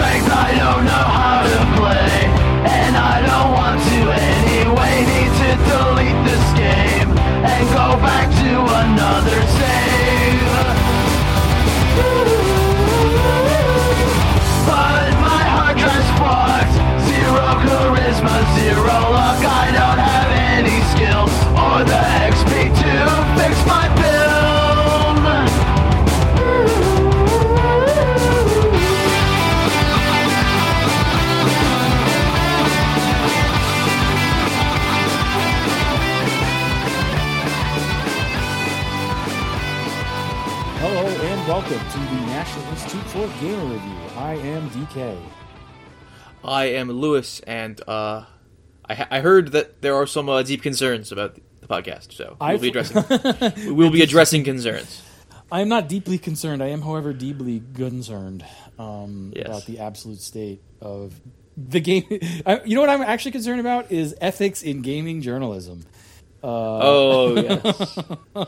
strength I don't know how to play, and I don't want to anyway. Need to delete this game and go back to another save. But my hard drive's fucked. Zero charisma, zero luck. I don't have any skills or the XP to fix my build. Hello and welcome to the National Institute for Gamer Review. I am DK. I am Lewis, and I heard that there are some deep concerns about the podcast, so we'll be addressing concerns. I am not deeply concerned. I am, however, deeply concerned about the absolute state of the game. You know what I'm actually concerned about is ethics in gaming journalism. Yes.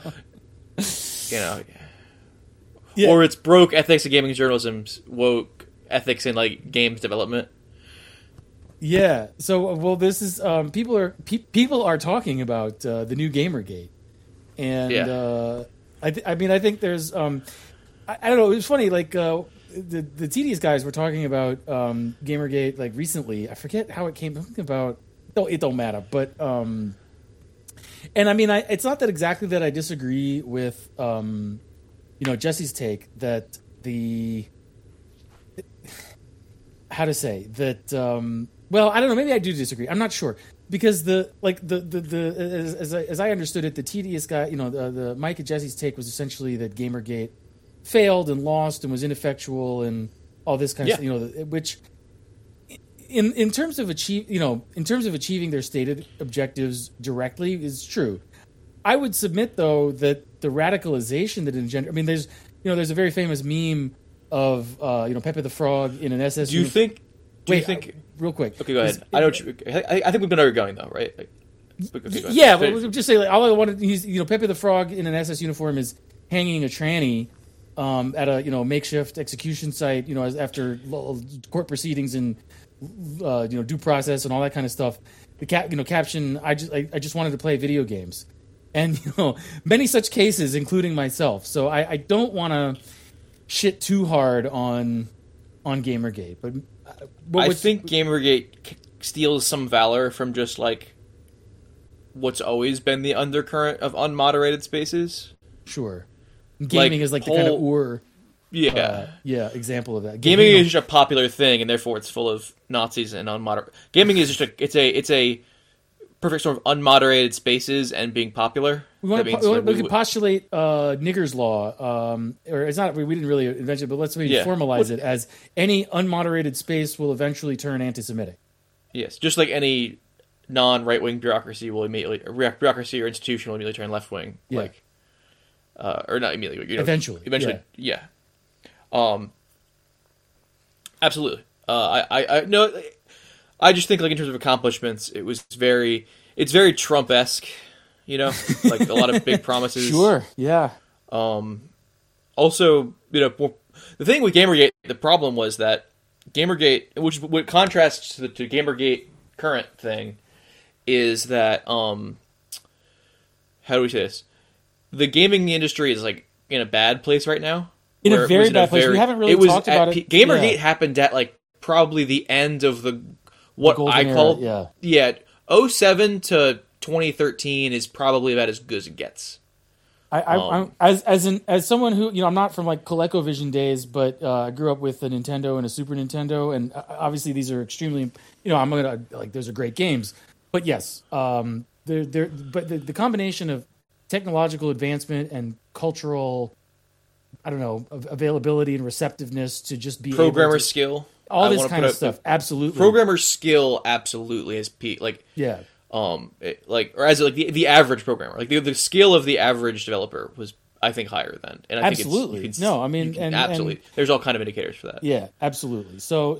Yeah. Or it's broke ethics in gaming journalism's woke ethics in games development. Yeah. So, this is people are talking about the new Gamergate, and I think there's I don't know. It was funny. The tedious guys were talking about Gamergate recently. I forget how it came. Something about it don't matter. But and I mean, it's not that exactly that I disagree with Jesse's take that how to say that. Well, I don't know. Maybe I do disagree. I'm not sure because as I understood it, the tedious guy, the Mike and Jesse's take was essentially that Gamergate failed and lost and was ineffectual and all this kind of stuff. Which in terms of achieving their stated objectives directly is true. I would submit though that the radicalization that engendered. I mean, there's a very famous meme of Pepe the Frog in an SS. Do you think? Real quick. Okay, go ahead. I think we've been where you're going though, right? But just say all I wanted. He's Pepe the Frog in an SS uniform is hanging a tranny at a makeshift execution site. After court proceedings and due process and all that kind of stuff. The caption. I just wanted to play video games. And many such cases, including myself. So I don't want to shit too hard on Gamergate, but I think Gamergate steals some valor from just what's always been the undercurrent of unmoderated spaces. Sure, gaming is the kind of example of that. Gaming is just a popular thing, and therefore it's full of Nazis and unmoderate. Gaming is just it's a perfect storm of unmoderated spaces and being popular. We could postulate Nigger's Law, or it's not. We didn't really invent it, but let's formalize it as any unmoderated space will eventually turn anti-Semitic. Yes, just like any non-right-wing bureaucracy will bureaucracy or institution will immediately turn left-wing. Yeah. Or not immediately. Eventually, yeah. Absolutely. I no. I just think, in terms of accomplishments, it's very Trump-esque, a lot of big promises. Sure, yeah. Also, the thing with Gamergate, the problem was that Gamergate, which what contrasts to Gamergate current thing, is that how do we say this? The gaming industry is in a bad place right now. In a very bad place. We haven't really talked about it. Gamergate happened at probably the end of the. What I call 07 to 2013 is probably about as good as it gets. I'm as someone who I'm not from ColecoVision days, but I grew up with a Nintendo and a Super Nintendo, and obviously these are extremely I'm gonna those are great games, but yes, the combination of technological advancement and cultural availability and receptiveness to just be programmer skill. All this kind of stuff, absolutely. Programmer skill, absolutely, is peak. Or as the average programmer, the skill of the average developer was, I think, higher then. And I think absolutely. There's all kind of indicators for that. Yeah, absolutely. So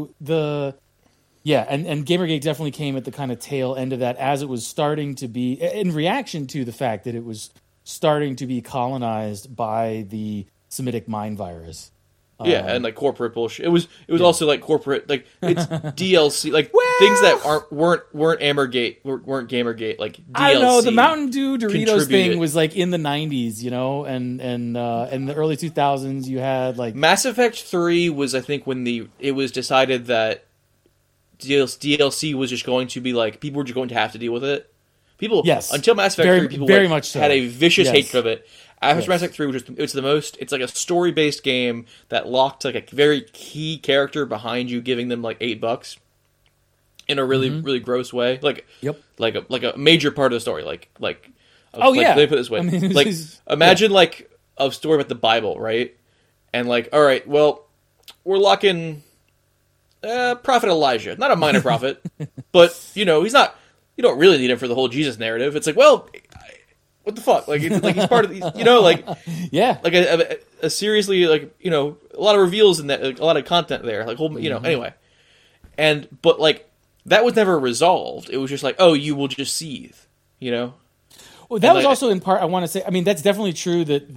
and Gamergate definitely came at the kind of tail end of that as it was starting to be in reaction to the fact that it was starting to be colonized by the Semitic mind virus. Yeah, and like corporate bullshit. It was also like corporate, like it's DLC, like things that weren't Gamergate, weren't Gamergate, like DLC. I don't know. The Mountain Dew Doritos contributed. thing was like in the 90s, you know, and in the early 2000s you had like Mass Effect 3 was, I think, when it was decided that DLC was just going to be like, people were just going to have to deal with it. People, yes, until Mass Effect 3, people very like, much so. had a vicious Yes. hatred of it. After Mass Effect 3, it's like a story-based game that locked like a very key character behind you, giving them like $8 in a really, really gross way. Like, like a major part of the story. Like, oh yeah. Let me put it this way. I mean, like, imagine like a story about the Bible, right? And like, all right, well, we're locking Prophet Elijah, not a minor prophet, but you know, he's not. You don't really need him for the whole Jesus narrative. It's like, well, what the fuck? Like, it's like he's part of these, you know, like, yeah, like a seriously, like, you know, a lot of reveals in that, like, a lot of content there, like, whole, you know, anyway. But like, that was never resolved. It was just like, oh, you will just seethe, you know. Well, that was also in part. I want to say. I mean, that's definitely true. That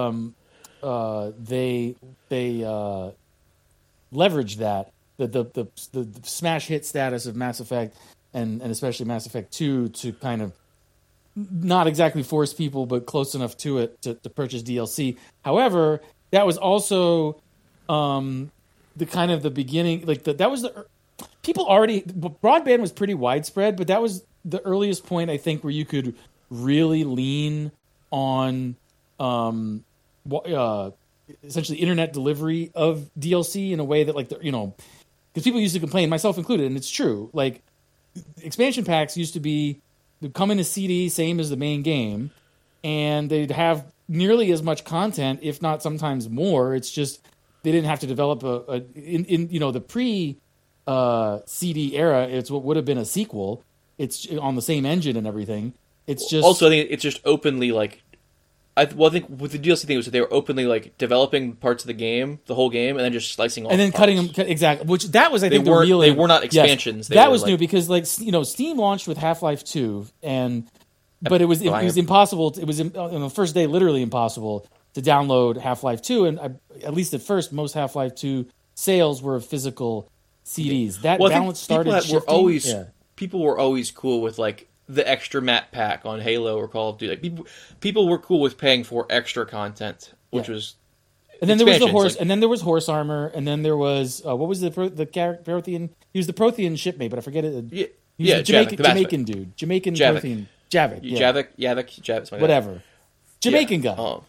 they leveraged that the smash hit status of Mass Effect and especially Mass Effect 2 to kind of not exactly force people, but close enough to it to purchase DLC. However, that was also the kind of the beginning. Like that was the people already broadband was pretty widespread, but that was the earliest point I think where you could really lean on essentially internet delivery of DLC in a way that, like, you know, because people used to complain, myself included, and it's true. Like, expansion packs used to they'd come in a CD, same as the main game, and they'd have nearly as much content, if not sometimes more. It's just they didn't have to develop in you know, the pre CD era. It's what would have been a sequel. It's on the same engine and everything. It's just also, I think it's just openly like. I think with the DLC thing was that they were openly like developing parts of the game, the whole game, and then just slicing off and then parts. cutting them exactly. Which that was, I think, They weren't- the real. they were not expansions. Yes, They that were was like- new because, like, you know, Steam launched with Half-Life 2, but it was impossible. It was on the first day, literally impossible to download Half-Life 2, and at least at first, most Half-Life 2 sales were physical CDs. That Well, I think balance started people shifting. people were always cool with like the extra map pack on Halo or Call of Duty. Like people were cool with paying for extra content, which was. And then there was the expansions, horse, like- and then there was horse armor, and then there was what was the Prothean? He was the Prothean shipmate, but I forget it. Yeah, He was yeah, the Jamaican, Javik, the Jamaican dude, Jamaican Javik. Prothean, Javik, yeah. Javik, something like Whatever, Jamaican that. guy.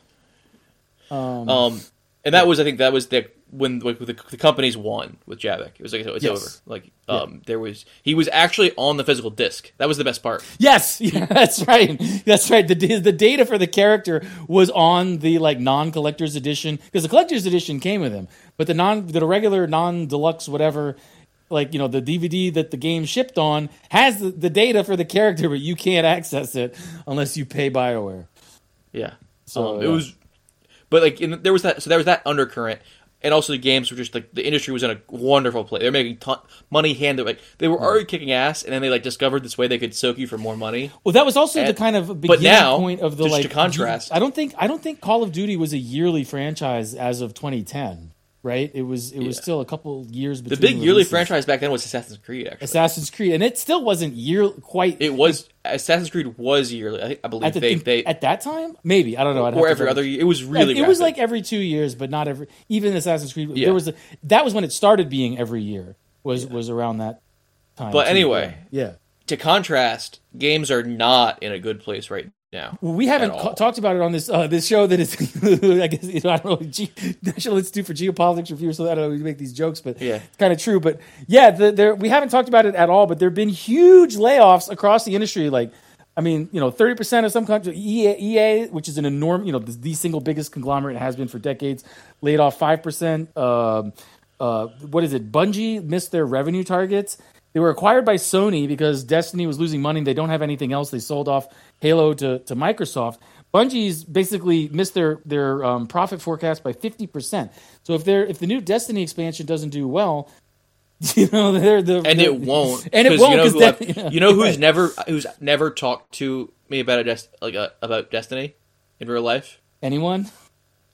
And that was, I think, that was when like, the companies won with Javik. It was like it's Yes. over. Like he was actually on the physical disc. That was the best part. Yes, yeah, that's right. That's right. The data for the character was on the like non-collector's edition, because the collector's edition came with him, but the regular non-deluxe whatever, like, you know, the DVD that the game shipped on has the data for the character, but you can't access it unless you pay BioWare. Yeah. So it was, but like there was that undercurrent. And also the games were just like the industry was in a wonderful place. They were making money like they were already kicking ass, and then they like discovered this way they could soak you for more money. Well, that was also the kind of beginning point of the just like. to contrast, I don't think Call of Duty was a yearly franchise as of 2010. Right? It was still a couple years between. The big yearly releases. franchise back then was Assassin's Creed. Actually, Assassin's Creed, and it still wasn't quite. It was Assassin's Creed was yearly. I believe they at that time, maybe I don't know. or every other year. It was really it was like every 2 years, but not every. Even Assassin's Creed, Yeah. there was that was when it started being every year. Was around that time. But too. anyway, yeah. To contrast, games are not in a good place right now. Well, we haven't talked about it on this show that is, I guess, you know, I don't know, National Institute for Geopolitics Review, so I don't know, we make these jokes, but yeah. It's kind of true. But yeah, we haven't talked about it at all, but there have been huge layoffs across the industry. Like, I mean, you know, 30% of some countries, EA, which is an enormous, you know, the single biggest conglomerate, has been for decades, laid off 5%. What is it? Bungie missed their revenue targets. They were acquired by Sony because Destiny was losing money. They don't have anything else. They sold off Halo to Microsoft. Bungie's basically missed their profit forecast by 50%. So if the new Destiny expansion doesn't do well, you know, it won't. And it won't, because who's never talked to me about about Destiny in real life? Anyone?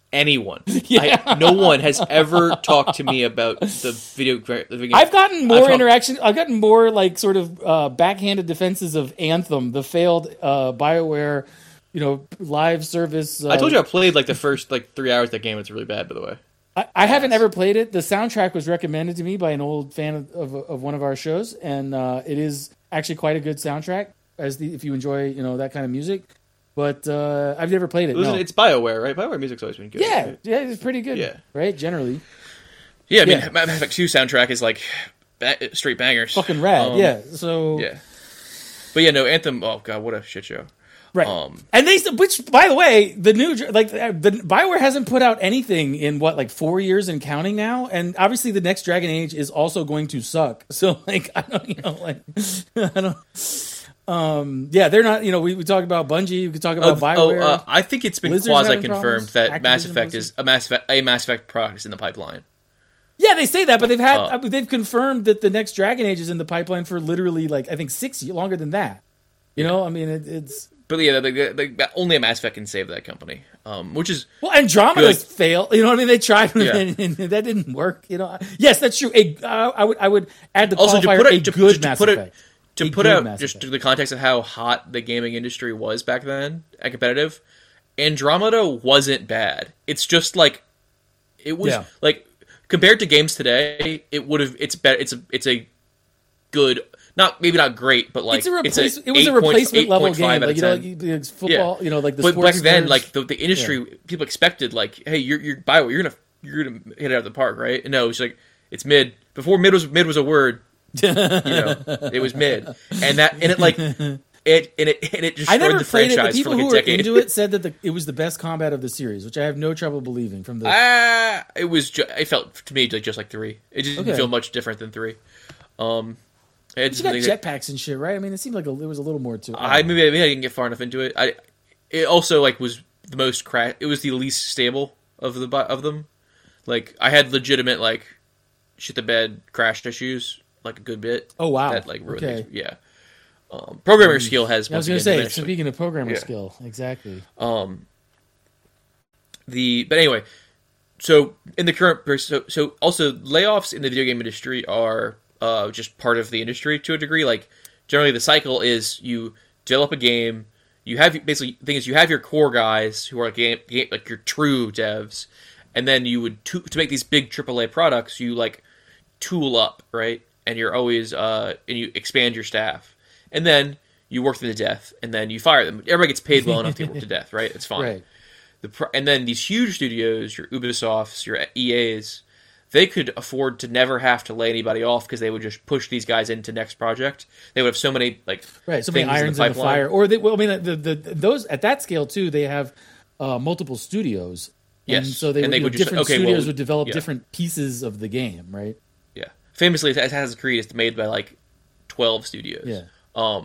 anyone. Yeah. No one has ever talked to me about the video game. I've gotten more interaction. I've gotten more like sort of backhanded defenses of Anthem, the failed BioWare, live service. I told you I played like the first 3 hours of that game. It's really bad, by the way. I haven't ever played it. The soundtrack was recommended to me by an old fan of one of our shows, and it is actually quite a good soundtrack. If you enjoy that kind of music. But I've never played it. No. It's BioWare, right? BioWare music's always been good. Yeah, right? yeah, it's pretty good. Yeah, right. Generally. Yeah, I mean, Mass Effect 2 soundtrack is like straight bangers. Fucking rad. Yeah. So. Yeah. But yeah, no, Anthem. Oh god, what a shit show. Right. And which, by the way, the BioWare hasn't put out anything in 4 years and counting now, and obviously the next Dragon Age is also going to suck. So I don't. They're not. We talk about Bungie. We could talk about BioWare. I think it's been quasi-confirmed that Mass Effect is a Mass Effect product is in the pipeline. Yeah, they say that, but they've confirmed that the next Dragon Age is in the pipeline for literally I think 6 years, longer than that. I mean, it's. But yeah, only a Mass Effect can save that company, which is Andromeda's failed. You know what I mean? They tried, and that didn't work. Yes, that's true. I would add the qualifier a good Mass Effect. To put out just the context of how hot the gaming industry was back then and competitive, Andromeda wasn't bad. It's just it was compared to games today, it's better. It's a good. Maybe not great, but it was a replacement level game. It's football, the but sports back then, nerds. the industry, people expected hey, you're BioWare, you're gonna hit it out of the park, right? And no, it's it's mid. Before mid was a word, it was mid, and it destroyed the franchise. People for who a decade. were into it said that it was the best combat of the series, which I have no trouble believing. From the it felt to me just like 3. It just didn't feel much different than 3. You got jetpacks and shit, right? I mean, it seemed like there was a little more to it. Maybe I didn't get far enough into it. It also was the most It was the least stable of them. I had legitimate shit the bed crashed issues a good bit. Oh wow! That ruined things. Yeah. Programmer skill has. I was going to say, speaking of programmer skill, exactly. But anyway, so in the current so also layoffs in the video game industry are just part of the industry to a degree. Generally the cycle is you develop a game, you have basically the thing is you have your core guys who are game your true devs, and then you would to make these big AAA products, you tool up, right? And you're always and you expand your staff, and then you work them to death, and then you fire them. Everybody gets paid well enough to get worked to death, right? It's fine. Right. And then these huge studios, your Ubisofts, your EAs, they could afford to never have to lay anybody off because they would just push these guys into next project. They would have so many so many irons in the fire. Or those at that scale too. They have multiple studios. Yes, and so different studios would develop different pieces of the game, right? Yeah. Famously, Assassin's Creed is made by 12 studios. Yeah.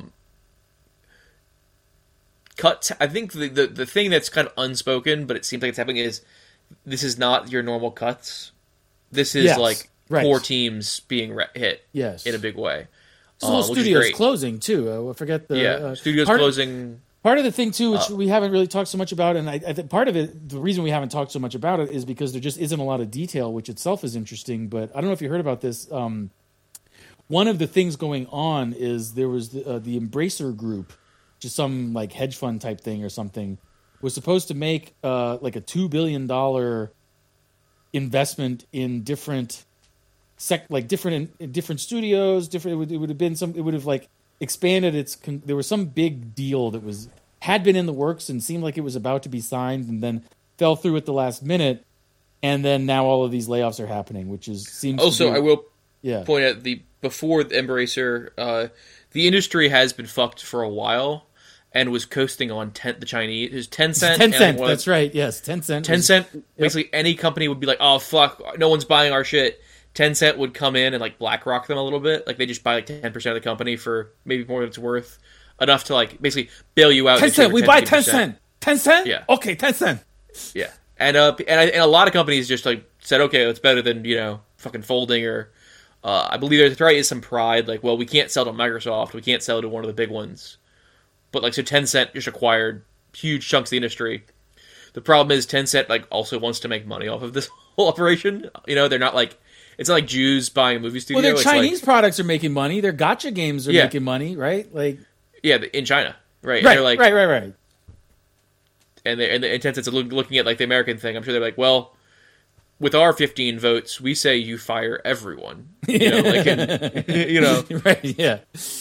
I think the thing that's kind of unspoken, but it seems like it's happening, is this is not your normal cuts. This is core teams being hit in a big way. So studios closing too. I forget the studios closing. Part of the thing too, which we haven't really talked so much about, and I think part of it, the reason we haven't talked so much about it is because there just isn't a lot of detail, which itself is interesting. But I don't know if you heard about this. One of the things going on is there was the Embracer Group, just some hedge fund type thing or something, was supposed to make a $2 billion investment in different different studios. Different. It would have been some. It would have expanded its. There was some big deal that had been in the works and seemed like it was about to be signed, and then fell through at the last minute. And then now all of these layoffs are happening, which seems. Also, I will point out before the Embracer, the industry has been fucked for a while and was coasting on the Chinese. It was Tencent. Tencent, that's right. Yes, Tencent. Tencent. Basically, any company would be like, "Oh fuck, no one's buying our shit." Tencent would come in and BlackRock them a little bit. They just buy 10% of the company for maybe more than it's worth, enough to basically bail you out. Tencent, we buy 10%. Tencent? Yeah. Okay, Tencent. Yeah. And a lot of companies just said, okay, it's better than fucking folding, or I believe there probably is some pride, well, we can't sell to Microsoft, we can't sell to one of the big ones. But so Tencent just acquired huge chunks of the industry. The problem is Tencent like also wants to make money off of this whole operation. You know, they're not like it's not like Jews buying a movie studio. Well, their It's Chinese like, products are making money. Their gacha games are making money, right? Like, yeah, in China, right? Right, and they're like, right. And Tencent's looking at like the American thing. I'm sure they're like, well, with our 15 votes, we say you fire everyone. You know, like, you know, right? Yeah.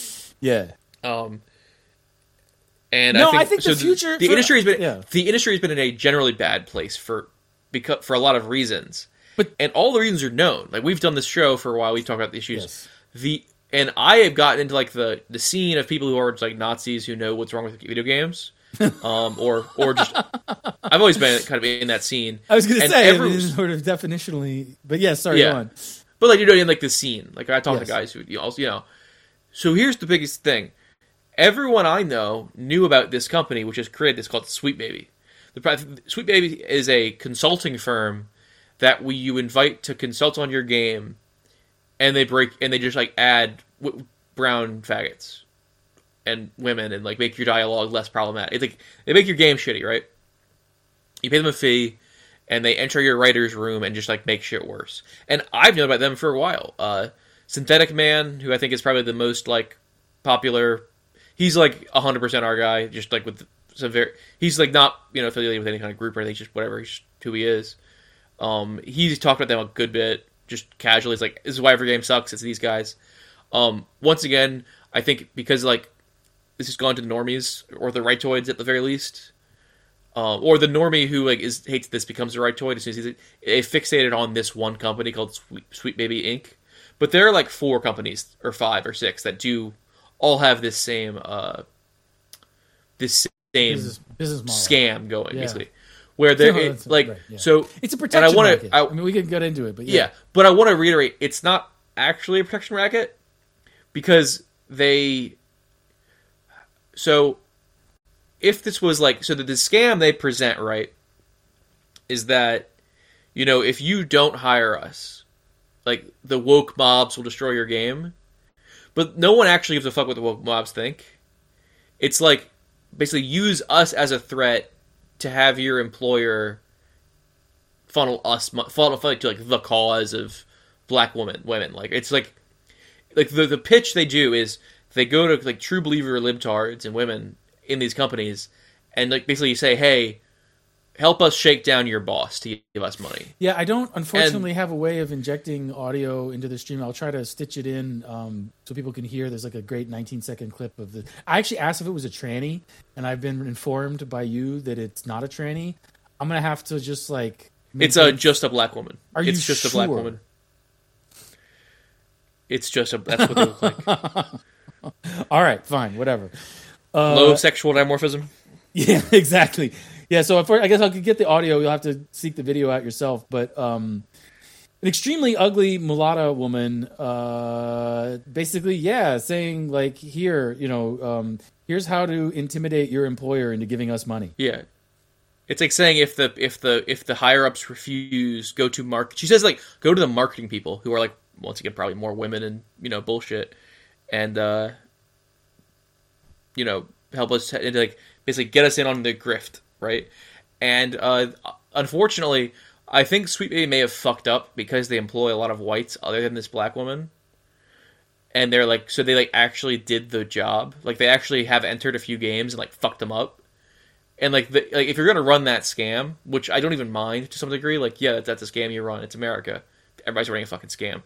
And No, I think the future. the industry has been Yeah. the industry has been in a generally bad place for a lot of reasons. But- and all the reasons are known. Like we've done this show for a while. We've talked about the issues. Yes. And I have gotten into like the scene of people who are like Nazis who know what's wrong with video games. Or just I've always been kind of in that scene. I was going to And say, every- sort of definitionally, but yeah, sorry, go on. But like you're doing like the scene. Like I talk to Yes. guys who also, you know. So here's the biggest thing. Everyone I know knew about this company, which is created. It's called Sweet Baby. Sweet Baby is a consulting firm that you invite to consult on your game, and they just like add brown faggots and women and like make your dialogue less problematic. It's like they make your game shitty, right? You pay them a fee, and they enter your writer's room and just like make shit worse. And I've known about them for a while. Synthetic Man, who I think is probably the most like popular. He's like 100% our guy, just like with some he's like not, you know, affiliated with any kind of group or anything, just whatever, he's just who he is. He's talked about them a good bit, just casually. It's like, this is why every game sucks, it's these guys. Once again, I think because like this has gone to the normies, or the rightoids at the very least, or the normie who like hates this becomes the rightoid as soon as they fixated on this one company called Sweet Baby Inc. But there are like 4 companies, or 5 or 6, that do all have this same Business model. scam going, Yeah. basically, where they're That's like right, yeah. so. It's a protection and racket. I mean, we can get into it, but yeah, but I want to reiterate, it's not actually a protection racket because they. So, if this was like the scam they present, right, is that, you know, if you don't hire us, like the woke mobs will destroy your game. But no one actually gives a fuck what the woke mobs think. It's like, basically use us as a threat to have your employer funnel to like the cause of black women. Like it's like the pitch they do is they go to like true believer libtards and women in these companies, and like basically you say, hey, help us shake down your boss to give us money. Yeah, I don't unfortunately have a way of injecting audio into the stream. I'll try to stitch it in so people can hear. There's like a great 19-second clip of the. I actually asked if it was a tranny, and I've been informed by you that it's not a tranny. I'm gonna have to just like. It's just a black woman. Are it's you just a sure? black woman. It's just that's what they look like. All right, fine, whatever. Low sexual dimorphism. Yeah, exactly. Yeah, so I guess I could get the audio. You'll have to seek the video out yourself. But an extremely ugly mulatta woman, basically, saying like, here, you know, here's how to intimidate your employer into giving us money. Yeah, it's like saying if the higher ups refuse, go to market. She says like go to the marketing people who are like once again probably more women and you know bullshit, and you know help us and like basically get us in on the grift. Right, and unfortunately, I think Sweet Baby may have fucked up because they employ a lot of whites other than this black woman, and they're like, so they like actually did the job, like they actually have entered a few games and like fucked them up, and like if you're gonna run that scam, which I don't even mind to some degree, like yeah, that's a scam you run. It's America, everybody's running a fucking scam.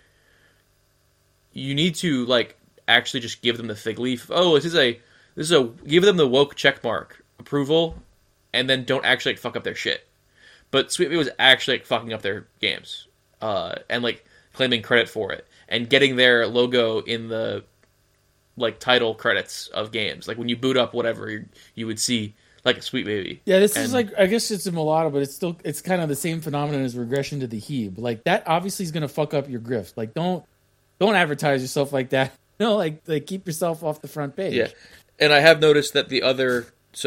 You need to like actually just give them the fig leaf. Oh, this is a give them the woke check mark approval. And then don't actually like, fuck up their shit. But Sweet Baby was actually like, fucking up their games, and like claiming credit for it, and getting their logo in the like title credits of games. Like when you boot up whatever, you would see like a Sweet Baby. Yeah, this is like, I guess it's a mulatto, but it's kind of the same phenomenon as regression to the Hebe. Like that obviously is going to fuck up your grift. Like don't advertise yourself like that. You know, like keep yourself off the front page. Yeah, and I have noticed that the other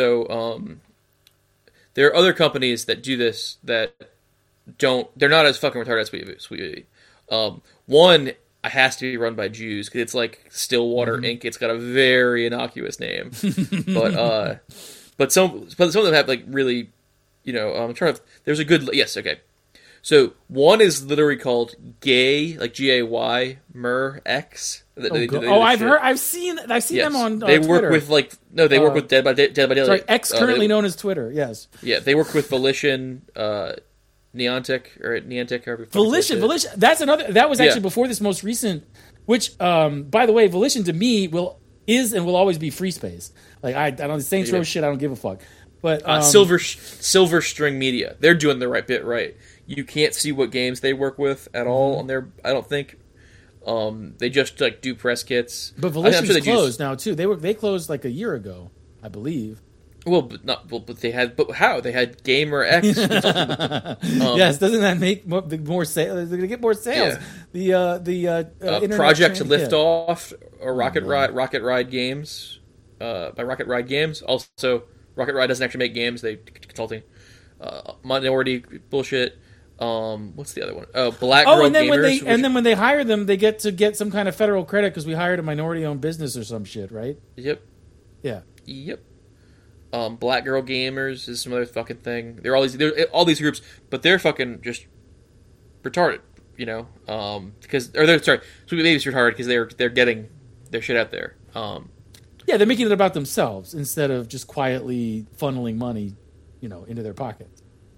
there are other companies that do this that they're not as fucking retarded as Sweet Baby. One has to be run by Jews because it's like Stillwater Inc. It's got a very innocuous name, but some of them have like really I'm trying to. There's a good. Yes, okay. So one is literally called Gay, like GAY, Mer-X. I've seen them on They Twitter. work with they work with Dead by Daylight. Sorry, X currently known as Twitter. Yes. Yeah, they work with Volition, Niantic, however. Volition. That's another. That was actually before this most recent. Which, by the way, Volition to me is and will always be free space. Like I don't Saints Row shit. I don't give a fuck. But Silver String Media, they're doing the right bit right. You can't see what games they work with at all on their. I don't think. They just do press kits. But Volition's closed now too. They closed like a year ago, I believe. But they had. But how they had Gamer X? Yes, doesn't that make more sales? They're gonna get more sales. Yeah. The Project Liftoff or Rocket Ride Games by Rocket Ride Games. Also, Rocket Ride doesn't actually make games; they consulting. Minority bullshit. What's the other one? Black Girl Gamers. Then when they hire them, they get some kind of federal credit because we hired a minority-owned business or some shit, right? Yep. Yeah. Yep. Black Girl Gamers is some other fucking thing. They're all these groups, but they're fucking just retarded, because Sweet Baby's retarded because they're getting their shit out there. Yeah, they're making it about themselves instead of just quietly funneling money, into their pockets.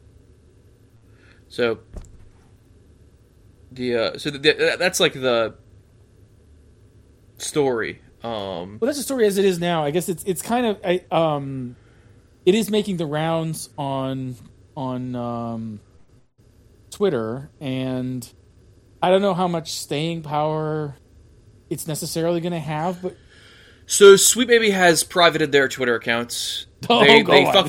So that's like the story. Well, that's the story as it is now. I guess it's kind of it is making the rounds on Twitter, and I don't know how much staying power it's necessarily going to have, but. So Sweet Baby has privated their Twitter accounts. The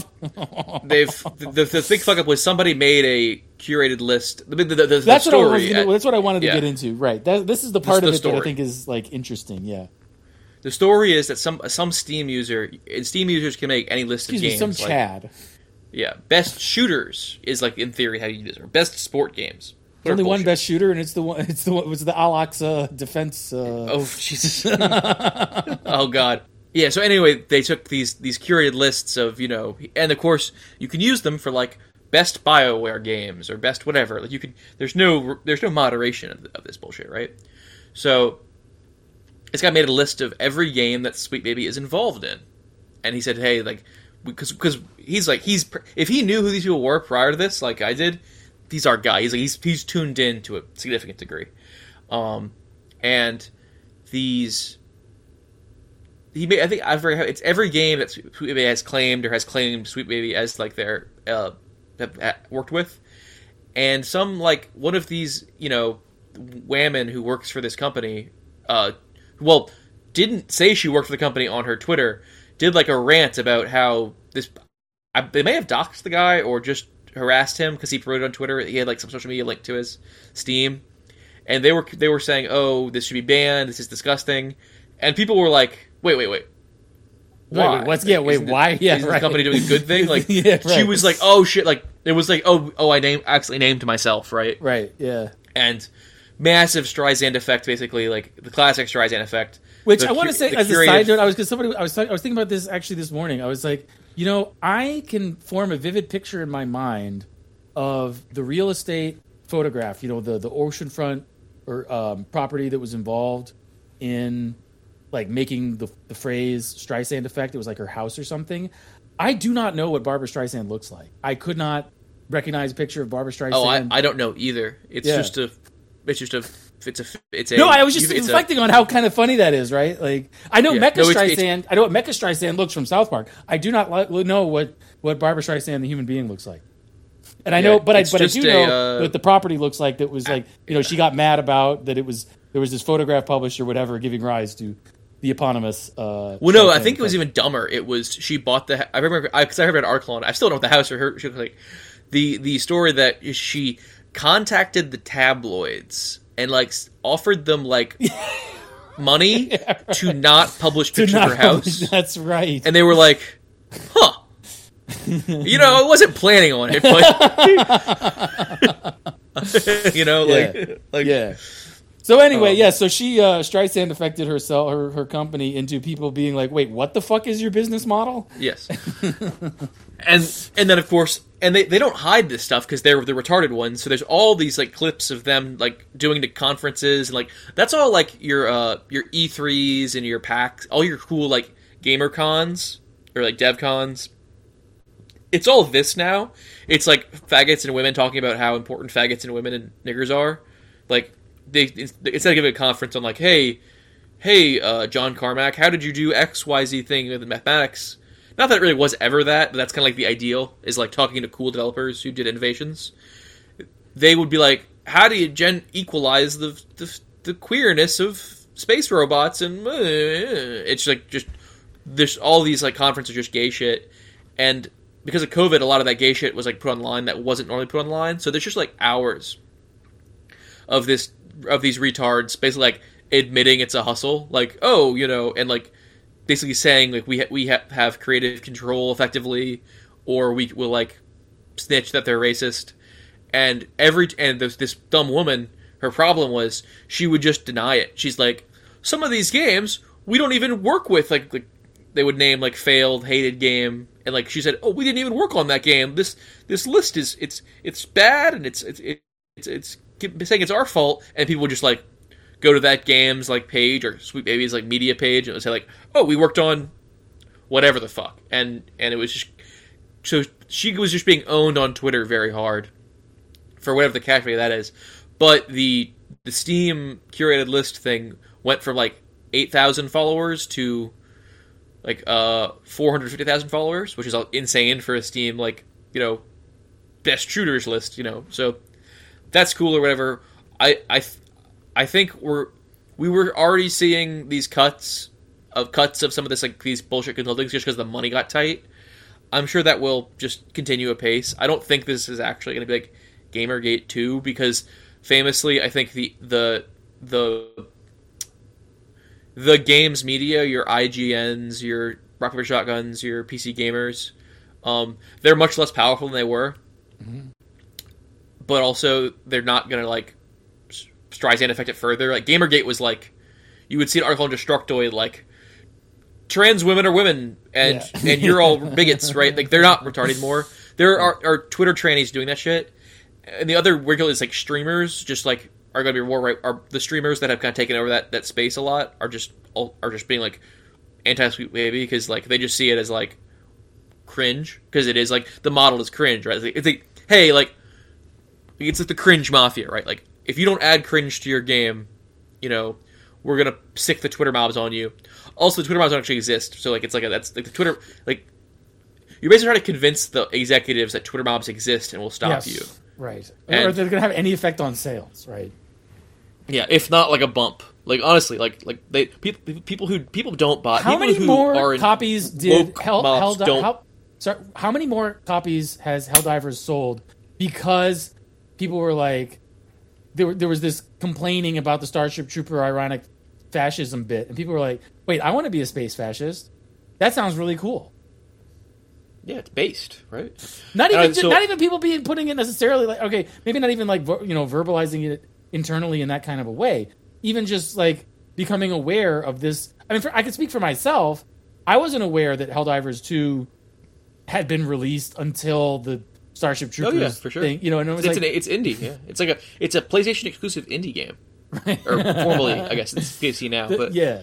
big fuck up was somebody made a curated list. That's what I wanted to get into. Right. This is the part of it that I think is interesting. Yeah. The story is that some Steam users can make any list of games. Some Chad. Yeah. Best shooters is in theory how you do this, or best sport games. There's only one best shooter, and it's the Al-Aqsa defense. Oh Jesus! Oh God! Yeah. So anyway, they took these curated lists of and of course you can use them for best BioWare games or best whatever. There's no moderation of this bullshit, right? So this guy made a list of every game that Sweet Baby is involved in, and he said, hey, because he's if he knew who these people were prior to this, like I did. He's our guy. He's tuned in to a significant degree, and these I think it's every game that Sweet Baby has claimed or has claimed Sweet Baby as their worked with, and some one of these women who works for this company, didn't say she worked for the company on her Twitter, did a rant about how they may have doxed the guy or just harassed him because he promoted on Twitter. He had some social media link to his Steam, and they were saying, "Oh, this should be banned. This is disgusting." And people were like, "Wait, why? Why? Yeah, isn't the company doing a good thing?" Yeah, right. She was like, "Oh shit!" It was I actually named myself, right? Right. Yeah. And massive Streisand effect, basically, the classic Streisand effect. Which I want to say as a side note, I was thinking about this actually this morning. I was like, I can form a vivid picture in my mind of the real estate photograph, the oceanfront or property that was involved in making the phrase Streisand effect. It was her house or something. I do not know what Barbara Streisand looks like. I could not recognize a picture of Barbara Streisand. Oh, I don't know either. It's just a. No, I was just reflecting on how kind of funny that is, right? I know Mecha Streisand. I know what Mecha Streisand looks from South Park. I do not know what Barbara Streisand, the human being, looks like. And I know, but I do know what the property looks like. That was she got mad about that. There was this photograph published or whatever, giving rise to the eponymous. I think it was even dumber. It was she bought the. I remember because I read an article on it. I still don't know what the house or her. She was the story that she contacted the tabloids and offered them money to not publish pictures of her house. That's right. And they were like, huh. I wasn't planning on it, but So anyway, so she Streisand affected her company into people being like, "Wait, what the fuck is your business model?" Yes. and then of course, and they don't hide this stuff because they're the retarded ones. So there's all these like clips of them like doing the conferences and like that's all like your E3s and your PAX, all your cool like gamer cons or like dev cons. It's all this now. It's like faggots and women talking about how important faggots and women and niggers are. Like they instead of giving a conference on like, hey, John Carmack, how did you do XYZ thing with mathematics? Not that it really was ever that, but that's kind of like the ideal, is like talking to cool developers who did innovations. They would be like, how do you equalize the queerness of space robots? And it's like just there's all these like conferences are just gay shit, and because of COVID, a lot of that gay shit was like put online that wasn't normally put online. So there's just like hours of these retards basically like admitting it's a hustle, like and like basically saying like we have creative control effectively, or we will like snitch that they're racist. And this dumb woman, her problem was she would just deny it. She's like, some of these games we don't even work with, like they would name like failed, hated game, and like she said, oh, we didn't even work on that game. This list is it's bad, and it's saying it's our fault, and people would just like go to that game's like page or Sweet Baby's like media page and it would say like, oh, we worked on whatever the fuck, and it was just so she was just being owned on Twitter very hard for whatever the category that is. But the Steam curated list thing went from like 8,000 followers to like 450,000 followers, which is insane for a Steam like best shooters list, so that's cool or whatever. I think we were already seeing these cuts of some of this like these bullshit consultings just because the money got tight. I'm sure that will just continue apace. I don't think this is actually going to be like Gamergate 2 because famously I think the games media, your IGNs, your Rock Paper Shotguns, your PC gamers, they're much less powerful than they were. Mm-hmm. But also, they're not going to, like, Streisand affect it further. Like, Gamergate was, like, you would see an article on Destructoid, like, trans women are women, and you're all bigots, right? Like, they're not retarded more. There are Twitter trannies doing that shit. And the other weird is, like, streamers, just, like, are going to be more right. Are the streamers that have kind of taken over that space a lot are just being, like, anti-Sweet Baby, because, like, they just see it as, like, cringe, because it is, like, the model is cringe, right? It's like, hey, like, it's like the cringe mafia, right? Like, if you don't add cringe to your game, we're gonna sick the Twitter mobs on you. Also, the Twitter mobs don't actually exist, so like it's like that's like the Twitter like you're basically trying to convince the executives that Twitter mobs exist and will stop you, right? Or they're gonna have any effect on sales, right? Yeah, if not like a bump. Like honestly, like they people don't buy. How many more copies did how many more copies has Helldivers sold because people were like, there was this complaining about the Starship Trooper ironic fascism bit, and people were like, wait, I want to be a space fascist. That sounds really cool. Yeah, it's based, right? Not even people putting it necessarily like, okay, maybe not even like, verbalizing it internally in that kind of a way. Even just like becoming aware of this. I mean, I can speak for myself. I wasn't aware that Helldivers 2 had been released until the Starship Troopers for sure. thing, and it was it's indie, yeah. It's a PlayStation exclusive indie game, or formally, I guess it's PC now, but yeah.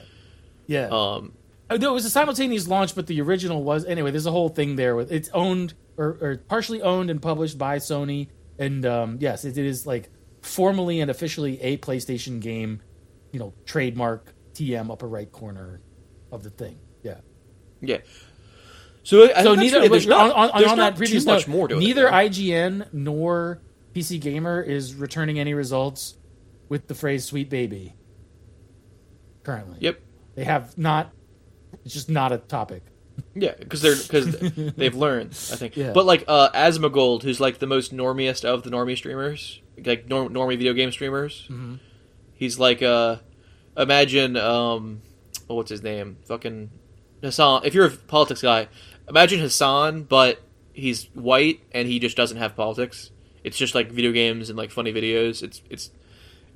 There was a simultaneous launch, but the original was anyway. There's a whole thing there with it's owned or partially owned and published by Sony, and yes, it is like formally and officially a PlayStation game, trademark TM upper right corner of the thing, yeah. So neither on that previous note, neither it, IGN nor PC Gamer is returning any results with the phrase "Sweet Baby." Currently, yep, they have not. It's just not a topic. Yeah, because they've learned, I think. Yeah. But like Asmongold, who's like the most normiest of the normie streamers, like normie video game streamers. Mm-hmm. He's like imagine what's his name? Fucking Hassan. If you're a politics guy, imagine Hassan, but he's white and he just doesn't have politics. It's just like video games and like funny videos.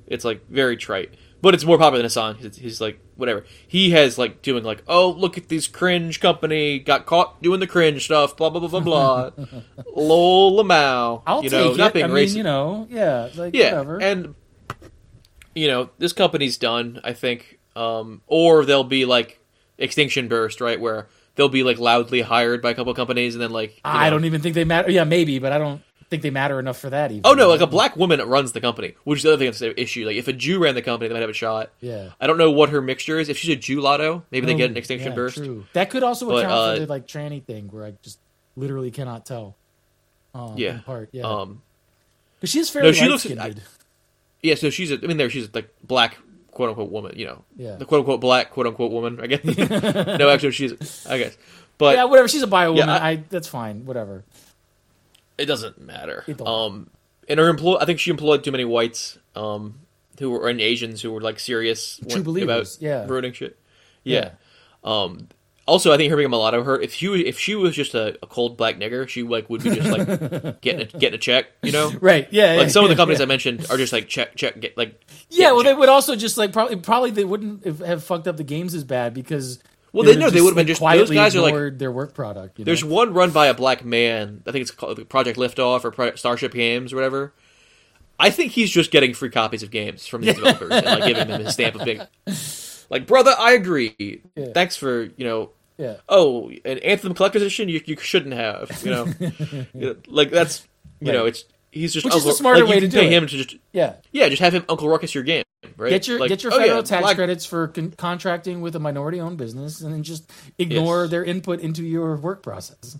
It's like very trite. But it's more popular than Hassan. He's like, whatever. He has like doing like, oh, look at this cringe company, got caught doing the cringe stuff, blah, blah, blah, blah, blah. Lol, lamau. I'll you know, take not it. being I mean, racist. you know, yeah, like, Yeah, whatever. and, you know, this company's done, I think. Or they'll be like Extinction Burst, right, where they'll be like loudly hired by a couple of companies and then like... you I know. don't even think they matter. Yeah, maybe, but I don't think they matter enough for that even. Oh, no, like a black woman runs the company, which is the other thing that's the issue. Like, if a Jew ran the company, they might have a shot. Yeah. I don't know what her mixture is. If she's a Jew lotto, maybe they get an Extinction Yeah, Burst. True. That could also But, account for the like tranny thing where I just literally cannot tell. Yeah. In part, yeah. But Because she's fairly she looks- light-skinned. yeah, so she's she's like black, quote unquote woman, you know. Yeah. The quote unquote black, quote unquote woman, I guess. No, actually, I guess. But Yeah, whatever. She's a bio woman. Yeah, That's fine. Whatever. it doesn't matter. It don't. And I think she employed too many whites, who were, and Asians who were like serious True believers, about yeah. ruining shit. Yeah. Also, I think her being a mulatto, if she was just a cold black nigger, she like would be just like getting a check, you know? Right. Yeah. Like some of the companies yeah. I mentioned are just like check, get like. Yeah, well, check. they would also just like probably they wouldn't have fucked up the games as bad because Well, they they know they would have been just those quietly guys are like. ignored their work product. You know? There's one run by a black man. I think it's called Project Liftoff or Starship Games or whatever. I think he's just getting free copies of games from these developers and like giving them his stamp of being like, brother, I agree. Yeah. Thanks for yeah. Oh, an Anthem Collector's Edition you shouldn't have. Like that's Right. it's he's just Which is Uncle, the smarter like, way you to can do pay it. him to just Yeah. just have him Uncle Ruckus your game, right? Get your Like, federal tax black- credits for contracting with a minority-owned business, and then just ignore Yes. their input into your work process.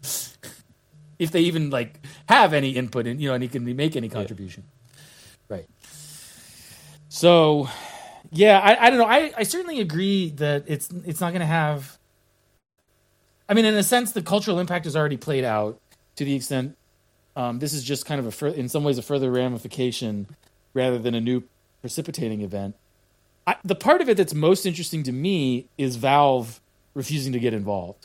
If they even like have any input in, and he can make any contribution, right? So, yeah, I don't know. I certainly agree that it's not going to have. I mean, in a sense, the cultural impact has already played out to the extent. This is just kind of in some ways a further ramification rather than a new precipitating event. The part of it that's most interesting to me is Valve refusing to get involved.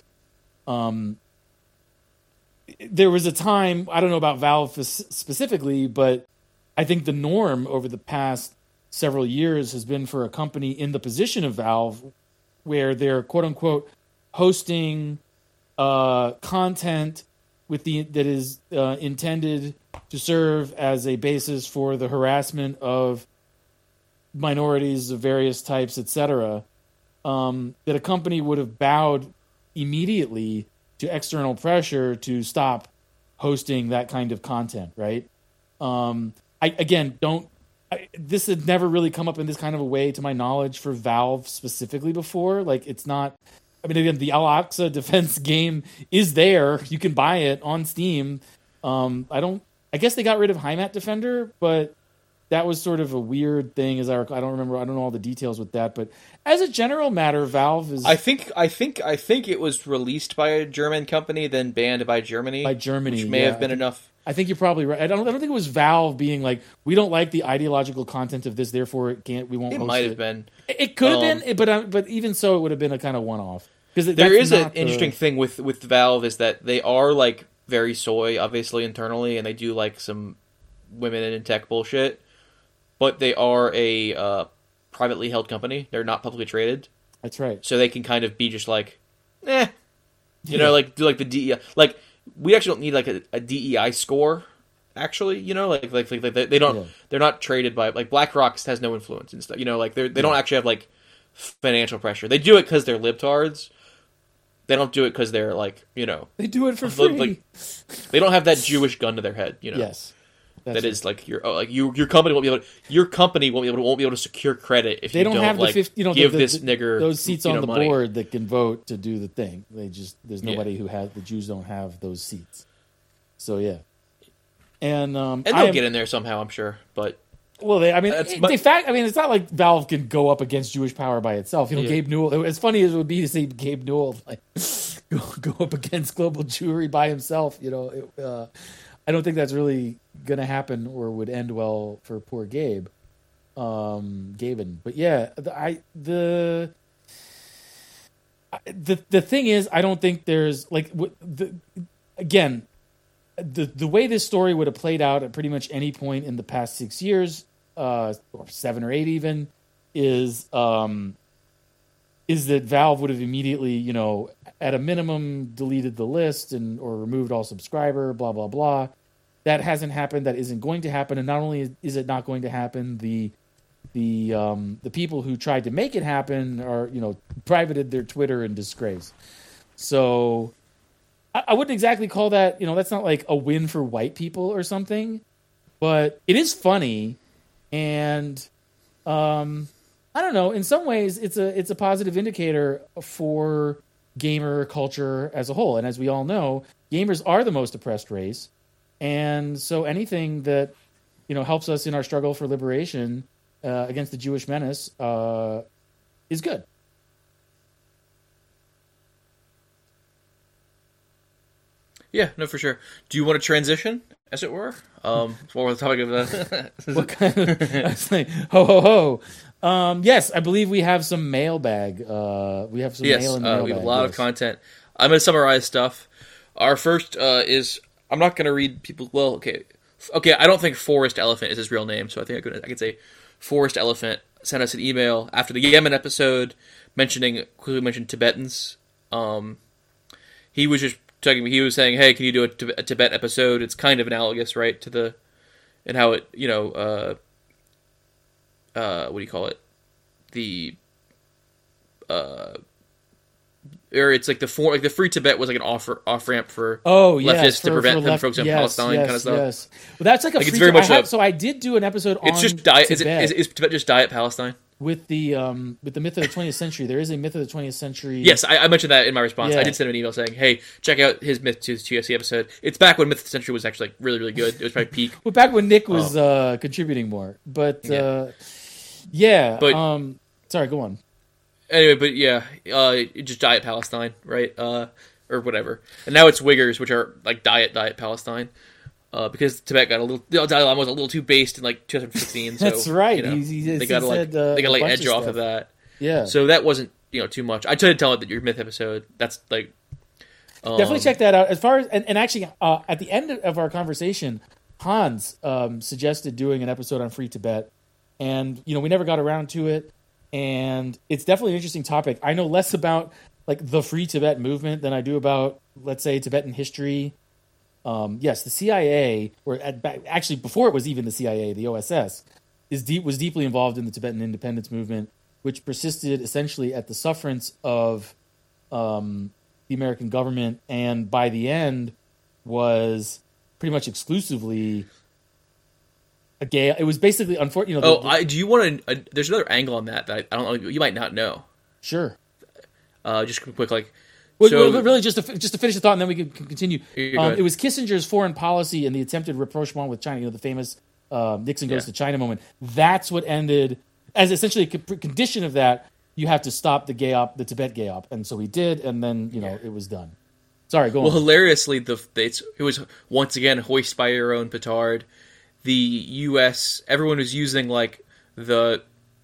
There was a time, I don't know about Valve specifically, but I think the norm over the past several years has been for a company in the position of Valve where they're quote unquote hosting content that is intended to serve as a basis for the harassment of minorities of various types, etc. That a company would have bowed immediately to external pressure to stop hosting that kind of content, right? This had never really come up in this kind of a way, to my knowledge, for Valve specifically before. Like, it's not. I mean, again, the Al-Aqsa Defense game is there. You can buy it on Steam. I guess they got rid of Heimat Defender, but that was sort of a weird thing. As I recall, I don't remember. I don't know all the details with that. But as a general matter, Valve is. I think it was released by a German company, then banned by Germany. By Germany, which may yeah. have been enough. I think you're probably right. I don't think it was Valve being like, we don't like the ideological content of this, therefore we won't. It host might have been. It could have been, but even so, it would have been a kind of one-off. Because There is an interesting thing with Valve is that they are like very soy, obviously internally, and they do like some women in tech bullshit. But they are a privately held company. They're not publicly traded. That's right. So they can kind of be just like, like do like the DEI. Like, we actually don't need like a DEI score. Actually, they don't. Yeah. They're not traded by like BlackRock has no influence and stuff. Like they don't actually have like financial pressure. They do it because they're libtards. They don't do it because they're like They do it for free. like they don't have that Jewish gun to their head. Yes. That is like your company won't be able to secure credit if They you don't have like, the 50, give this nigger those seats on the money. board that can vote to do the thing. There's nobody who has, the Jews don't have those seats. So yeah, and they'll get in there somehow, I'm sure. But well, it's not like Valve can go up against Jewish power by itself. Gabe Newell. As funny as it would be to see Gabe Newell like go up against Global Jewry by himself, I don't think that's really going to happen or would end well for poor Gabe, Gaben. But yeah, the thing is, I don't think there's like the way this story would have played out at pretty much any point in the past 6 years, or 7 or 8 even, is that Valve would have immediately, at a minimum, deleted the list or removed all subscriber, blah blah blah. That hasn't happened. That isn't going to happen. And not only is it not going to happen, the people who tried to make it happen are, privated their Twitter in disgrace. So I wouldn't exactly call that, that's not like a win for white people or something, but it is funny. And I don't know, in some ways it's a positive indicator for gamer culture as a whole. And as we all know, gamers are the most oppressed race. And so anything that, helps us in our struggle for liberation against the Jewish menace is good. Yeah, no, for sure. Do you want to transition, as it were? While we're talking about what kind of? I was like, ho ho ho. Yes, I believe we have some mailbag. We have some mail in the mailbag. We have a lot of content. I'm going to summarize stuff. Our first is, I'm not going to read people. Well, okay. I don't think Forest Elephant is his real name, so I think I could say Forest Elephant sent us an email after the Yemen episode quickly mentioned Tibetans. He was just talking. He was saying, "Hey, can you do a Tibet episode?" It's kind of analogous, right, to and how it, what do you call it? Or it's like the Free Tibet was like an off ramp for leftists to prevent them from focusing on Palestine kind of stuff. Yes, well, that's like a free. It's very much so I did do an episode on. It's just diet. Tibet. Is Tibet just diet Palestine? With the myth of the 20th century, there is a myth of the 20th century. Yes, I mentioned that in my response. Yeah. I did send him an email saying, "Hey, check out his Myth to TSC episode." It's back when Myth of the Century was actually like really, really good. It was probably peak. Well, back when Nick was contributing more, but sorry, go on. Anyway, but yeah, just diet Palestine, right? Or whatever. And now it's Uyghurs, which are like diet Palestine. Because Tibet got Dalai Lama was a little too based in like 2016. So, that's right. They got to edge off of that. Yeah. So that wasn't too much. I tried to tell it that your Myth episode. That's like definitely check that out. As far as and actually at the end of our conversation, Hans suggested doing an episode on Free Tibet, and we never got around to it. And it's definitely an interesting topic. I know less about like the Free Tibet movement than I do about, let's say, Tibetan history. Yes, the CIA, or actually before it was even the CIA, the OSS, was deeply involved in the Tibetan independence movement, which persisted essentially at the sufferance of the American government, and by the end was pretty much exclusively a gay. It was basically unfortunate. Do you want to? There's another angle on that I don't know. You might not know. Sure. Just quick, like. Well, really, just to finish the thought, and then we can continue. It was Kissinger's foreign policy and the attempted rapprochement with China. The famous Nixon goes to China moment. That's what ended as essentially a condition of that. You have to stop the Tibet gay op, and so we did, and then it was done. Sorry, go on. Well, hilariously, it was once again hoist by your own petard. The U.S. everyone was using like the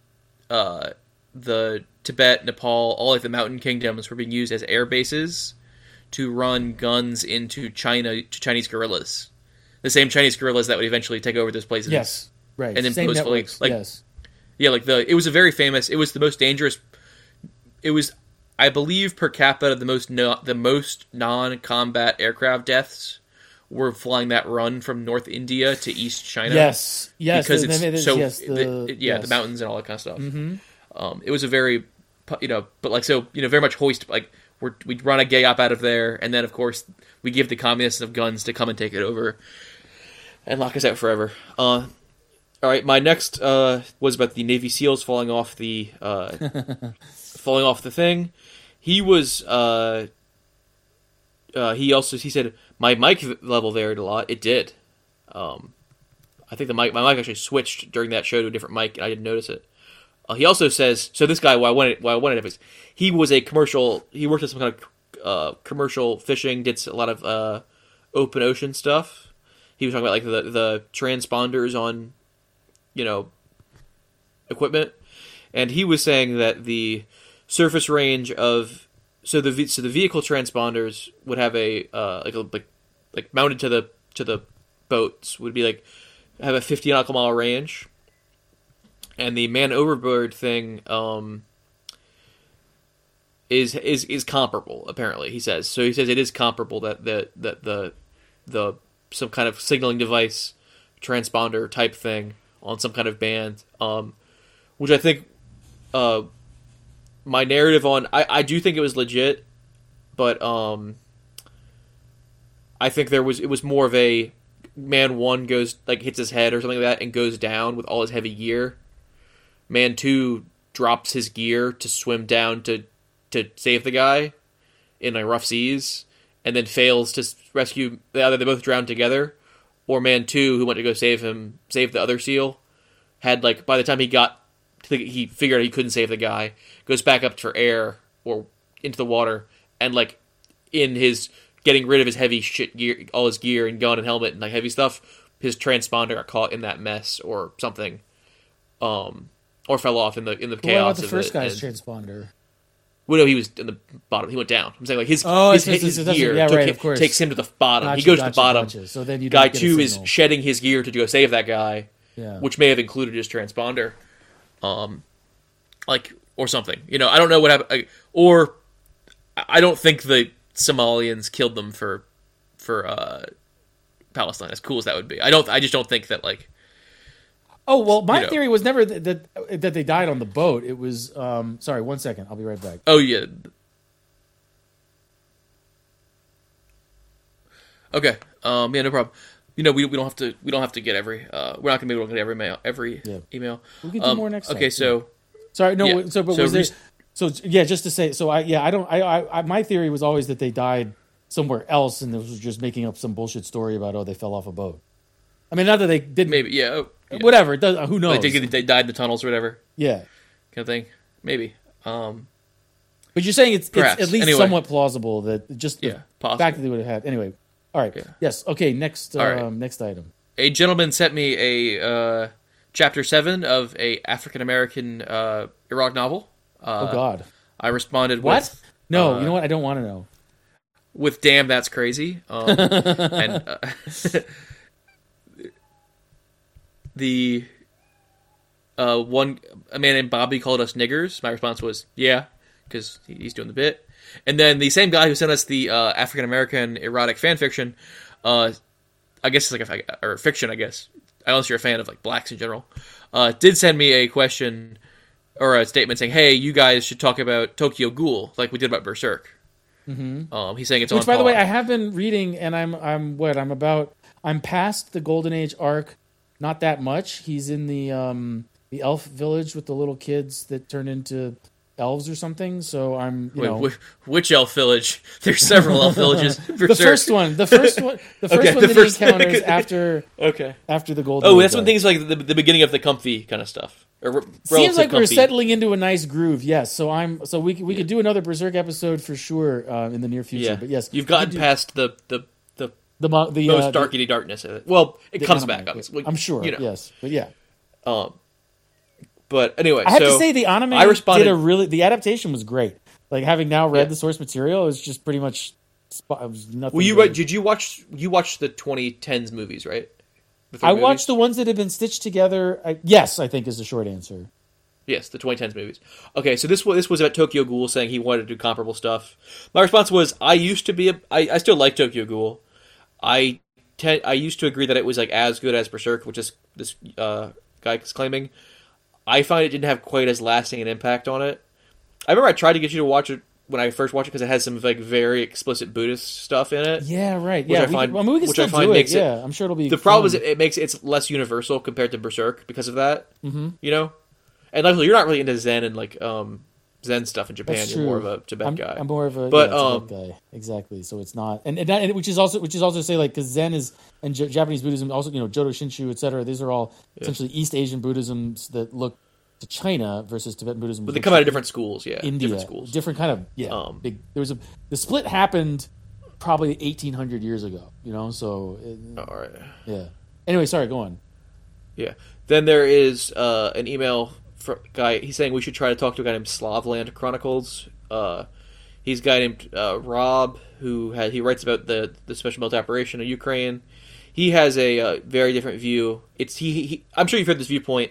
Tibet, Nepal, all like the mountain kingdoms were being used as air bases to run guns into China, to Chinese guerrillas. The same Chinese guerrillas that would eventually take over those places. Yes, right. And then same networks, yes. Yeah, it was a very famous, it was the most dangerous, it was, I believe, per capita, the most non-combat aircraft deaths were flying that run from North India to East China. Yes. Because the mountains and all that kind of stuff. Mm-hmm. It was a very, very much hoist, we'd run a gay op out of there, and then, of course, we give the communists enough guns to come and take it over and lock us out forever. All right, my next was about the Navy SEALs falling off the thing. He was, he said, my mic level varied a lot. It did. I think my mic actually switched during that show to a different mic, and I didn't notice it. He also says, so this guy, why I wanted it, he was he worked at some kind of commercial fishing, did a lot of open ocean stuff. He was talking about like the transponders on, equipment, and he was saying that the surface range of the vehicle transponders would have a mounted to the boats would be have a 50 nautical mile range. And the Man Overboard thing is comparable. Apparently, he says. So he says it is comparable that the some kind of signaling device, transponder type thing on some kind of band, which I think my narrative on I do think it was legit, but I think it was more of a Man 1 goes like hits his head or something like that and goes down with all his heavy gear. Man 2 drops his gear to swim down to save the guy in like rough seas, and then fails to rescue. Either they both drown together, or Man 2, who went to go save the other SEAL, had like by the time he figured out he couldn't save the guy, goes back up for air or into the water, and like in his getting rid of his heavy shit gear, all his gear and gun and helmet and like heavy stuff, his transponder got caught in that mess or something, or fell off in the chaos. What about the first it, guy's transponder? Well, no, he was in the bottom. He went down. I'm saying like his gear takes him to the bottom. Gotcha, he goes to the bottom. Gotcha. So then you guy 2 is shedding his gear to go save that guy, yeah. Which may have included his transponder, like or something. You know, I don't know what happened. Or I don't think the Somalians killed them for Palestine. As cool as that would be, I just don't think that like. Oh, well, my theory was never that they died on the boat. It was, sorry, 1 second. I'll be right back. Oh, yeah. Okay. Yeah, no problem. You know, we don't have to get every, we're not going to be able to get every email. We can do more next time. Okay, so. Sorry, no, yeah. Just to say, so I my theory was always that they died somewhere else and this was just making up some bullshit story about, they fell off a boat. I mean, not that they didn't. Maybe, yeah. Yeah. Whatever, it does. Who knows? They died in the tunnels or whatever. Yeah, kind of thing. Maybe. But you're saying it's at least somewhat plausible that just the fact that they would have had. Anyway, all right. Yeah. Yes. Okay. Next. Next item. A gentleman sent me a chapter 7 of a African American Iraq novel. Oh God. I responded what? With no. You know what? I don't want to know. With damn, that's crazy. And. The a man named Bobby called us niggers. My response was, yeah, because he's doing the bit. And then the same guy who sent us the African-American erotic fan fiction, I guess it's like or fiction, I guess, unless you're a fan of like blacks in general, did send me a question or a statement saying, hey, you guys should talk about Tokyo Ghoul like we did about Berserk. Mm-hmm. He's saying it's Which, by the way, I have been reading, and I'm past the Golden Age arc. Not that much. He's in the elf village with the little kids that turn into elves or something. So I'm, which elf village? There's several elf villages. The first one that he encounters after the Golden Age. Oh, that's when things like the beginning of the comfy kind of stuff. Seems like we're settling into a nice groove. Yes. So we could do another Berserk episode for sure in the near future. Yeah. But yes, you've gotten past the most darky darkness of it. Well, it comes back, obviously. I'm sure. Yes, but yeah. But anyway, I have to say the anime the adaptation was great. Like having now read the source material, it was just pretty much nothing. Well, did you watch the 2010s movies, right? I watched the ones that have been stitched together. Yes, I think is the short answer. Yes, the 2010s movies. Okay, so this was about Tokyo Ghoul saying he wanted to do comparable stuff. My response was, I still like Tokyo Ghoul. I used to agree that it was like as good as Berserk, which is this guy is claiming. I find it didn't have quite as lasting an impact on it. I remember I tried to get you to watch it when I first watched it because it has some like very explicit Buddhist stuff in it. Yeah, right. We can still do it. Yeah, I'm sure it'll be. The problem is it's less universal compared to Berserk because of that. Mm-hmm. You know, and luckily you're not really into Zen and like Zen stuff in Japan. You're more of a Tibet guy. I'm more of a Tibet guy. Exactly. So it's not, and which is also say like because Zen is and Japanese Buddhism also Jodo Shinshu etc. These are all essentially East Asian Buddhisms that look to China versus Tibetan Buddhism. But they come out of different schools. Yeah, India, different schools, different kind of big. There was the split happened probably 1,800 years ago. So all right. Yeah. Anyway, sorry. Go on. Yeah. Then there is an email. Guy, he's saying we should try to talk to a guy named Slavland Chronicles. He's a guy named Rob who he writes about the special military operation in Ukraine. He has a very different view. I'm sure you've heard this viewpoint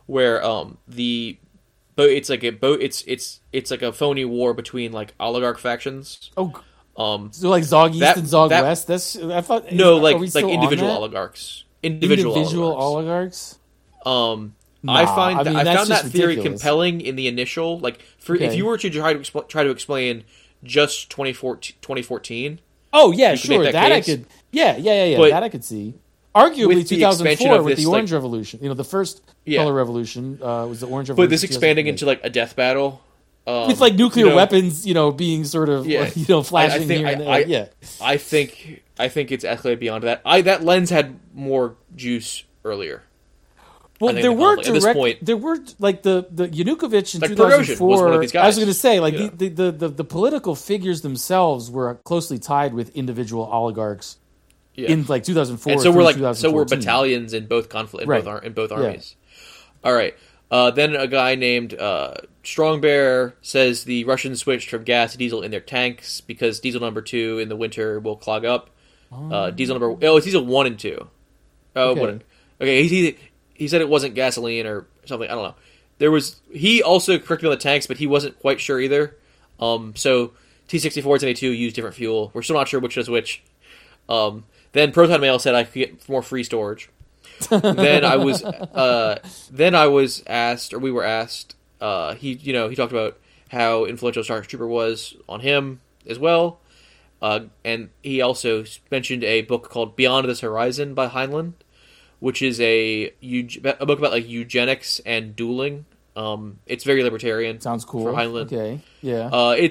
where it's like a phony war between like oligarch factions. So like Zog East and Zog West. That's I thought like individual oligarchs. Individual oligarchs. I found that theory ridiculous. compelling in the initial. Like, if you were to try to explain just 2014. Oh yeah, sure. That case. I could. Yeah. But that I could see. Arguably, with the 2004 with this, the Orange Revolution. The first color revolution was the Orange Revolution. But this expanding into like a death battle with like nuclear weapons, being sort of flashing here and there. I think it's escalated beyond that. That lens had more juice earlier. Well, there were like the Yanukovych in like 2004. was one of these guys, I was going to say the political figures themselves were closely tied with individual oligarchs in like 2004. And so we're battalions in both in both armies. All right. Then a guy named Strong Bear says the Russians switched from gas to diesel in their tanks because diesel number 2 in the winter will clog up. It's diesel 1 and 2. Okay. He said it wasn't gasoline or something. I don't know. He also corrected me on the tanks, but he wasn't quite sure either. So T-64 and A2 use different fuel. We're still not sure which does which. Then Proton Mail said I could get more free storage. Then I was asked, or we were asked. He talked about how influential Starship Trooper was on him as well, and he also mentioned a book called Beyond This Horizon by Heinlein, which is a book about like eugenics and dueling. It's very libertarian. Sounds cool. For Heinlein. Okay, yeah.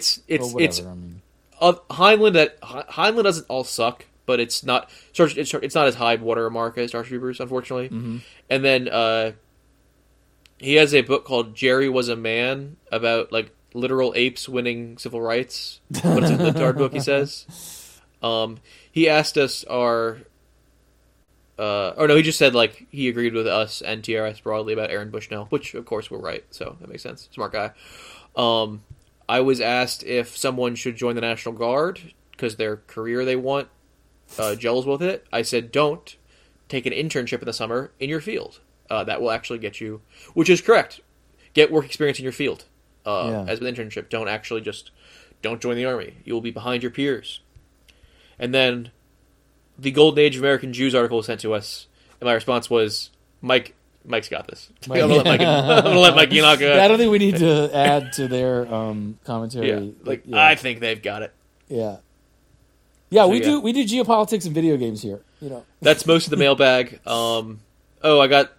Heinlein doesn't all suck, but it's not as high watermark as Starship Troopers, unfortunately. Mm-hmm. And then he has a book called Jerry Was a Man about like literal apes winning civil rights. But it's a libtard book, he says. He asked us he just said like he agreed with us and TRS broadly about Aaron Bushnell, which of course we're right, so that makes sense. Smart guy. I was asked if someone should join the National Guard because their career they want gels with it. I said don't. Take an internship in the summer in your field. That will actually get you, which is correct. Get work experience in your field as an internship. Don't join the army. You will be behind your peers. And then the Golden Age of American Jews article was sent to us, and my response was, Mike's got this. I'm gonna let Mike Enoch go. I don't think we need to add to their commentary. I think they've got it. Yeah. Yeah, we do geopolitics and video games here. That's most of the mailbag. I got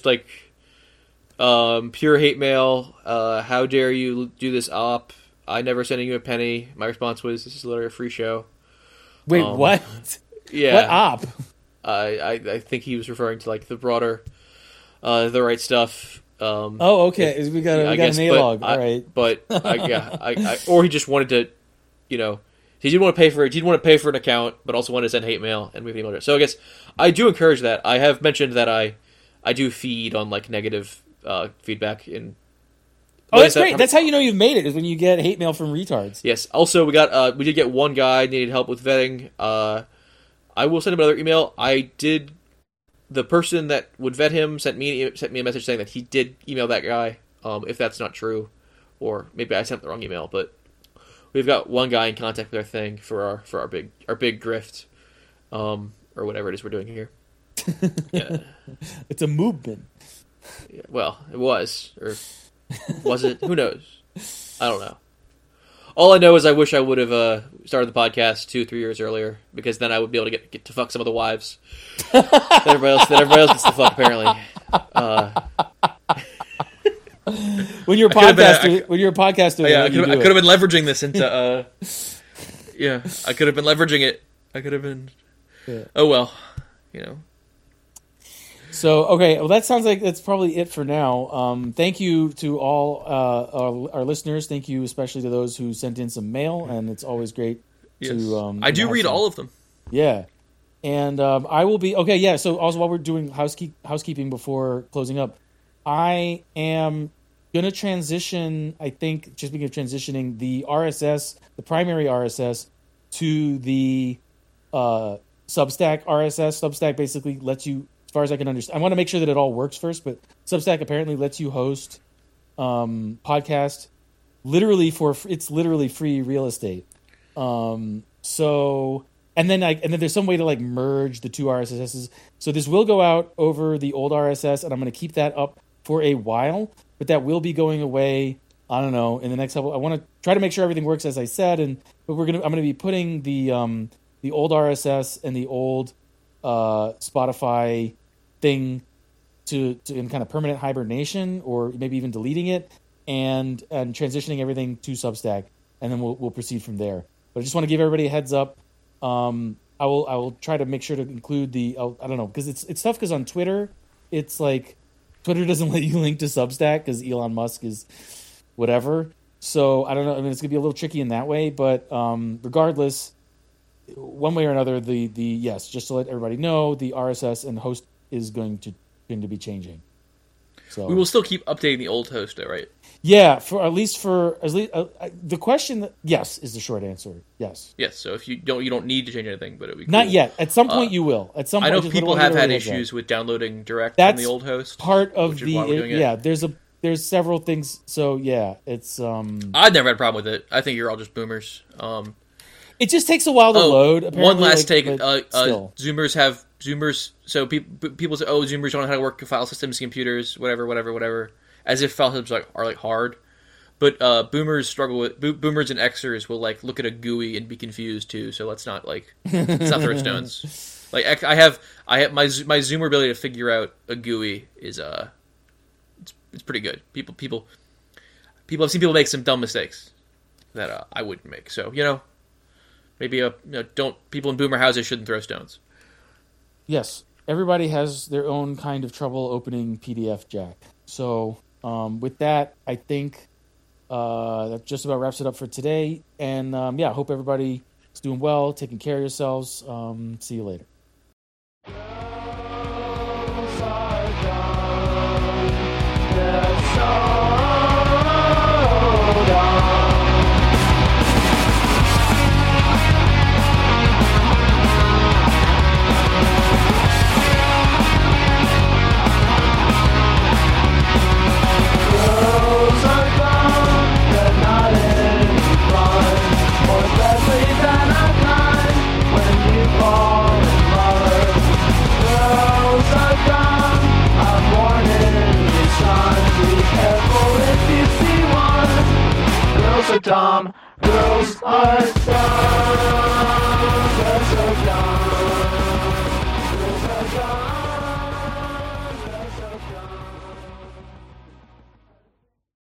pure hate mail. How dare you do this op? I never sending you a penny. My response was, this is literally a free show. Wait, what? Yeah. What op? I think he was referring to like the broader, the right stuff. Okay. We got an A-log. All right. Or he just wanted to, he didn't want to pay for it. He didn't want to pay for an account, but also wanted to send hate mail, and we've emailed it. So I guess I do encourage that. I have mentioned that I do feed on like negative feedback in. Oh, that's great. That's how you know you've made it, is when you get hate mail from retards. Yes. Also, we did get one guy needed help with vetting. I will send him another email. The person that would vet him sent me a message saying that he did email that guy. If that's not true, or maybe I sent the wrong email, but we've got one guy in contact with our thing for our big grift, or whatever it is we're doing here. Yeah. It's a movement. Yeah, well, it was, or was it? Who knows? I don't know. All I know is I wish I would have started the podcast 2-3 years earlier, because then I would be able to get to fuck some of the wives that everybody else gets to fuck, apparently. When you're a podcaster, I could have been leveraging this into. I could have been leveraging it. I could have been. Yeah. Oh well, So, okay, well, that sounds like that's probably it for now. Thank you to all our listeners. Thank you especially to those who sent in some mail, and it's always great to... I do read all of them. Yeah. And I will be... Okay, yeah, so also while we're doing housekeeping before closing up, I am going to transition, I think, just because transitioning the RSS, the primary RSS, to the Substack RSS. Substack basically lets you... As far as I can understand, I want to make sure that it all works first, but Substack apparently lets you host podcast literally it's literally free real estate. So and then there's some way to like merge the two RSSs. So this will go out over the old RSS, and I'm going to keep that up for a while, but that will be going away. I don't know, in the next couple. I want to try to make sure everything works as I said, but I'm going to be putting the old RSS and the old Spotify thing to in kind of permanent hibernation, or maybe even deleting it and transitioning everything to Substack, and then we'll proceed from there. But I just want to give everybody a heads up. I will try to make sure to include I don't know, because it's tough, because on Twitter it's like Twitter doesn't let you link to Substack because Elon Musk is whatever. So I don't know. I mean, it's gonna be a little tricky in that way, but regardless, one way or another, yes, just to let everybody know, the RSS and host is going to be changing. So we will still keep updating the old host, though, right? Yeah, the question, yes, is the short answer. Yes. Yes. So if you don't need to change anything, but it would be not cool. yet. At some point, you will. At some I point, know people have had issues with downloading direct from the old host. Part of which is why we're doing it. Yeah. There's several things. So yeah, it's I've never had a problem with it. I think you're all just boomers. It just takes a while to load. Apparently, one last take. Zoomers. So people say, "Oh, Zoomers don't know how to work file systems, computers, whatever." As if file systems are hard. But boomers struggle with boomers and Xers will like look at a GUI and be confused too. So let's not throw stones. Like I have my Zoomer ability to figure out a GUI is it's pretty good. People have seen people make some dumb mistakes that I wouldn't make. So maybe people in boomer houses shouldn't throw stones. Yes, everybody has their own kind of trouble opening PDF Jack. So with that, I think that just about wraps it up for today. And I hope everybody is doing well, taking care of yourselves. See you later. Girls are dumb, girls are dumb.